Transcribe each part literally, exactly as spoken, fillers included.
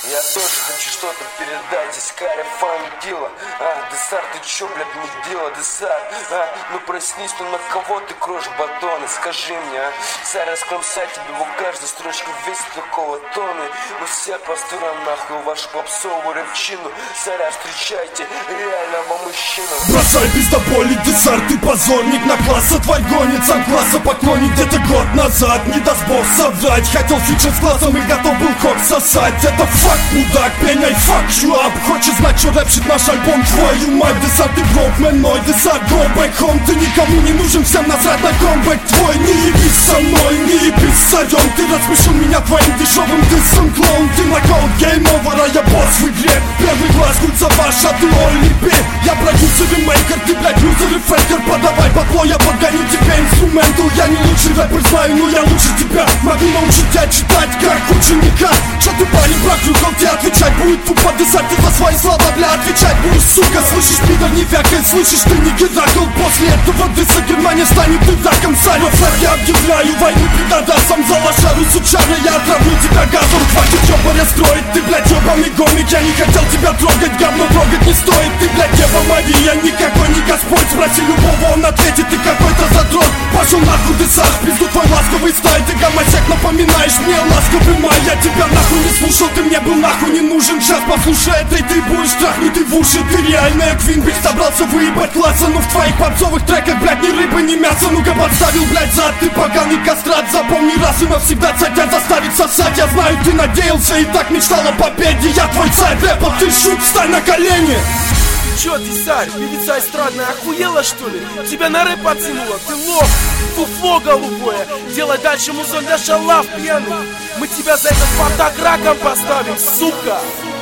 Я тоже хочу что-то передать, здесь каря фангила. А, Десар, ты чё, блядь, не дело, Десар? А, ну проснись, ну на кого ты кроешь батоны? Скажи мне, а? Царь, раскромсать тебе в каждой строчке весь такого тона. Мы все по сторонам нахуй вашу попсовую рэпчину. Царя, встречайте реального мужчину. Бросай пиздоболи, Десар, ты позорник. На класса твой гонит, сам класса поклонник. Где-то год назад не даст бог соврать. Хотел фичер с классом и готов был кок сосать. Это факт, мудак, пеняй, fuck you up. Хочешь знать, что рэпчит наш альбом? Твою мать, Десар, ты броумен, мой Десар, go back home. Ты никому не нужен, всем насрать на комбэк твой. Не ебись со мной, не ебись с царем. Ты рассмешил меня твоим дешевым дыссом, клоун. Ты нокаут, гейм овер, а я босс в игре. Первый глаз, кульца ваша, ты Олли Би. Я продюсер и мейкер, ты, блядь, юзер и фейкер. Подавай бабло, я подгоню тебе инструменту. Я не лучший рэпер, знаю, но я лучше тебя. Могу научить тебя читать, как ученика. Чё ты, парень, брак, рукол, тебе отвечать будет тупо. Десар, ты за свои слова, бля, отвечать будешь, сука. Слышишь, пидор, не вякай, слышишь, ты не Геракл. После этого дыса Германия станет раком. Царь, во флаг я объявляю войну пидорасам. За лошару, сучара, я отравлю тебя газом. Хватит ёбаря строить, ты, блядь, ёбаный гомик. Я не хотел тебя трогать, говно трогать не стоит. Ты, блядь, Дева Мария, никакой не Господь. Спроси любого, он ответит, ты какой-то задрот. Пошел нахуй, Десар, в пизду твой ласковый стай. Ты гомосек, напоминаешь мне ласковый май. Я тебя нахуй не слушал, ты мне был нахуй не нужен. Сейчас послушай это, и ты будешь трахнутый в уши. Ты реальная Квин, бич, собрался выебать класса. Но в твоих попсовых треках, блядь, ни рыбы, ни мяса. Ну-ка подставил, блядь, зад, ты поганый кастрат. Запомни раз и навсегда, царь тебя заставит сосать. Я знаю, ты надеялся и так мечтал о победе. Я твой царь рэпа, ты шут, встань на колени. Чё, Десар, певица эстрадная, охуела что ли? Тебя на рэп оценила, ты лох, фуфло голубое. Делай дальше музон для шалав пьяных. Мы тебя за этот фантак раком поставим, сука.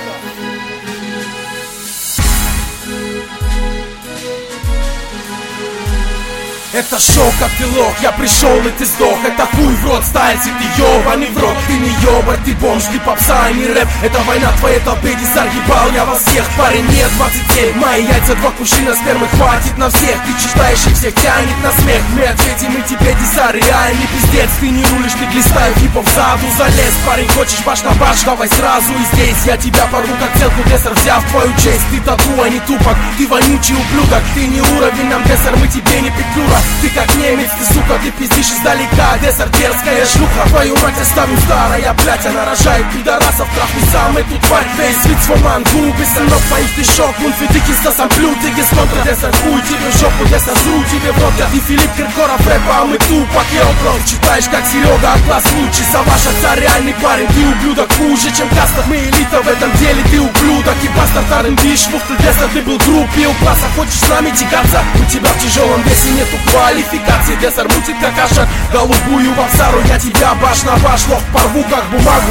Это шоу, как ты лох, я пришел и ты сдох. Это хуй в рот, стайси, ты ёбаный в рот. Ты не ёбар, ты бомж, ты попса, а не рэп. Это война твоей толпе, Десар, ебал я вас всех. Парень, мне двадцать семь, мои яйца, два кувшина спермы, хватит на всех. Ты читаешь и всех тянет на смех. Мы ответим и тебе, Десар, реальный пиздец. Ты не рулишь, ты глистаю, хипов заду залез. Парень, хочешь баш на баш, давай сразу и здесь. Я тебя порву, как целку, Десар, взяв твою честь. Ты тату, а не тупок, ты вонючий ублюдок. Ты не уровень нам, Десар, мы тебе не петлюра. Ты как немец, ты, сука, ты пиздишь издалека. Десар, дерзкая шлюха, твою мать оставим старая, блядь. Она рожает пидорасов, трахни сам эту тварь. Весь вид свой мангу, без станов твоих ты шок. Мунфи, ты киста сам плю, ты гисконтра. Десар, хуй тебе в жопу, Десар, зру тебе в рот. Ты Филипп Киркоров рэпа, а мы тупак и окров. Читаешь как Серега, а класс лучше. Саваша, царь, реальный парень, ты ублюдок хуже, чем Кастов. Мы элита в этом деле, ты ублюдок. И бастард, ар энд би, швуфтель, Десар, ты был друг, пил класса. Хочешь с нами тягаться? У тебя в тяжелом весе нету квалификации. Десар мутит как Аша, голубую вапсару. Я тебя баш на баш, лох порву как бумагу.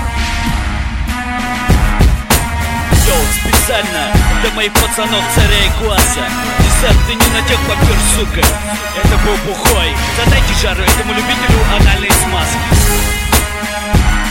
Йоу, специально для моих пацанов царя и класса. Десар, ты не натек попер, сука. Это был бухой. Задайте жару этому любителю анальной смазки.